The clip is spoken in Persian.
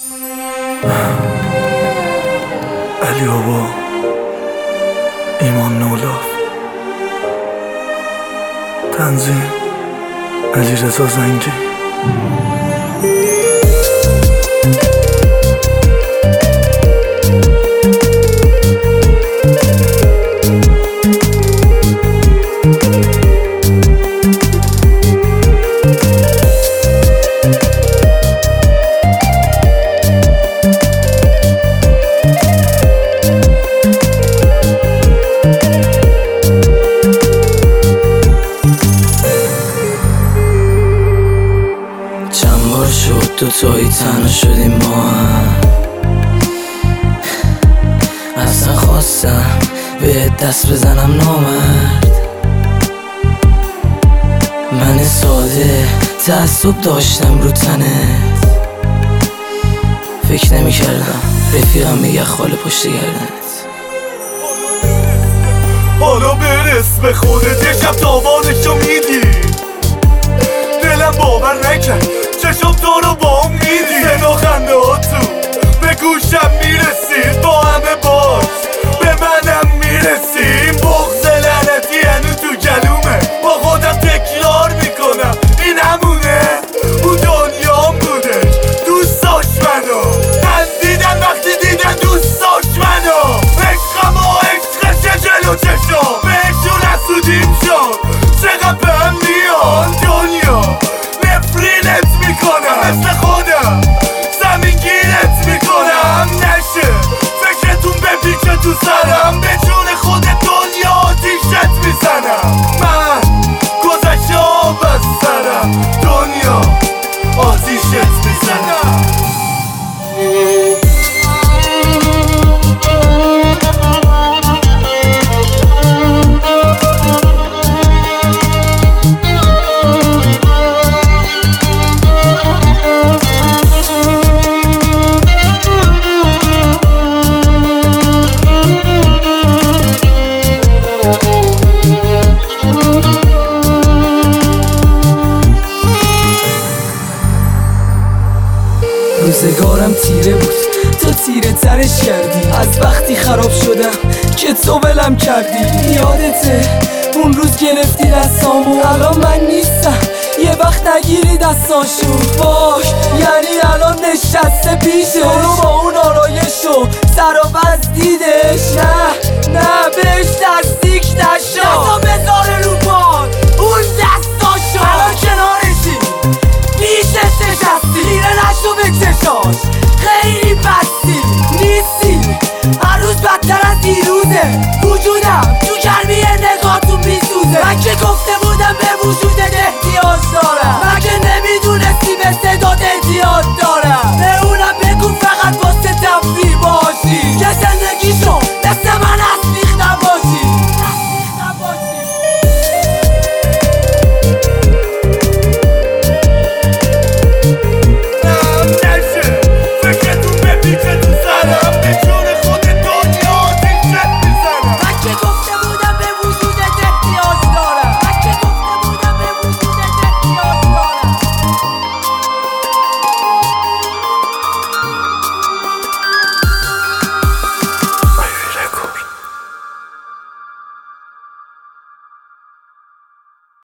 علی بابا، ایمان نولاف، تنظیم علی رضا زنگی. دوتایی تنها شدیم با هم، اصلا خواستم به دست بزنم نامرد. من ساده تعصب داشتم رو تنت، فکر نمی کردم رفیقم میگه خاله پشت گردنت. حالا برس به خودت، یه شب تاوانشو میدی. دلم باور نکرد چشم تو رو با هم میدی. صدا خنده ها تو به گوشم میرسید، با همه باز به منم میرسیم. بغض لعنتی هنو تو گلومه، با خودم تکرار میکنم این همونه. اون دنیام بودش دوست داشت منو، خندیدم وقتی دیدم دوست داشت منو. عشقم و عشقش جلو چشم بهشون حسودیم شد، چقدر به هم میان دنیا. نفرینت میکنم مثل خودم، زمین گیرت میکنم نشه فکرتون بپیچه تو سرم. به جون خود دنیا آتیشت میزنم، من گذشته آب از سرم، دنیا آتیشت میزنم. روزگارم تیره بود تا تیره ترش کردی. از وقتی خراب شدم که تو ولم کردی. یادته اون روز گرفتی دستامو، الان من نیستم یه وقت نگیری دستاشو. باش یعنی الان نشسته پیشش، رو با اون آرایشو سر و بز دیدش. نه بهش نزدیک نشو.